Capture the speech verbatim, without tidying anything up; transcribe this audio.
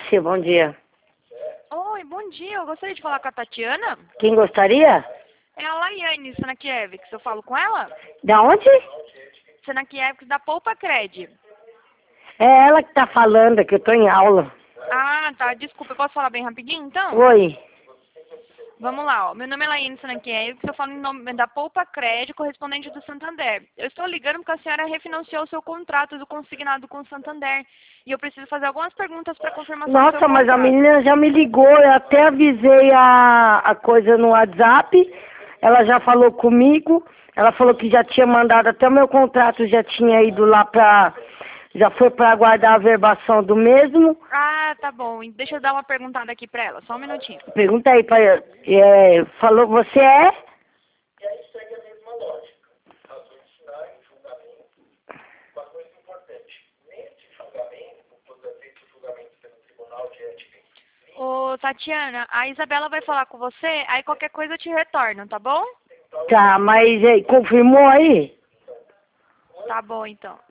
Garcia, bom dia. Oi, bom dia. Eu gostaria de falar com a Tatiana. Quem gostaria? É a Laiane Senakiewicz. Eu falo com ela? Da onde? Senakiewicz da Poupa Cred. É ela que tá falando, que eu tô em aula. Ah, tá. Desculpa. Eu posso falar bem rapidinho, então? Oi. Vamos lá, ó. Meu nome é Laiane Senakiewicz. Eu falo em nome da Poupa Cred, correspondente do Santander. Eu estou ligando porque a senhora refinanciou o seu contrato do consignado com o Santander. E eu preciso fazer algumas perguntas para confirmação do seu Nossa, mas contrato. a menina já me ligou, eu até avisei a, a coisa no WhatsApp. Ela já falou comigo. Ela falou que já tinha mandado, até o meu contrato já tinha ido lá pra... Já foi pra aguardar a verbação do mesmo. Ah, tá bom. Deixa eu dar uma perguntada aqui pra ela. Só um minutinho. Pergunta aí pra ela. É, falou, você é? Ô, Tatiana, a Isabela vai falar com você, aí qualquer coisa eu te retorno, tá bom? Tá, mas é, confirmou aí? Tá bom, então.